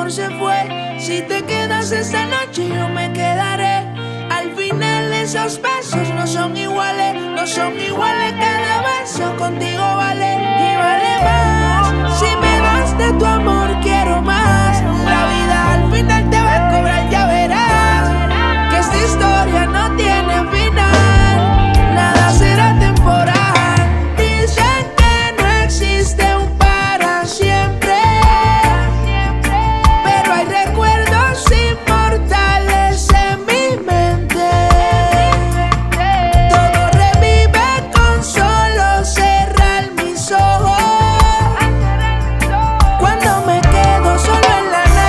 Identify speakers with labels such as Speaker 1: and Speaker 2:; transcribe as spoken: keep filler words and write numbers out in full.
Speaker 1: amor se fue. Si te quedas esta noche yo me quedaré. Al final esos besos no son iguales, no son iguales, cada beso contigo vale y vale más. Si me das de tu amor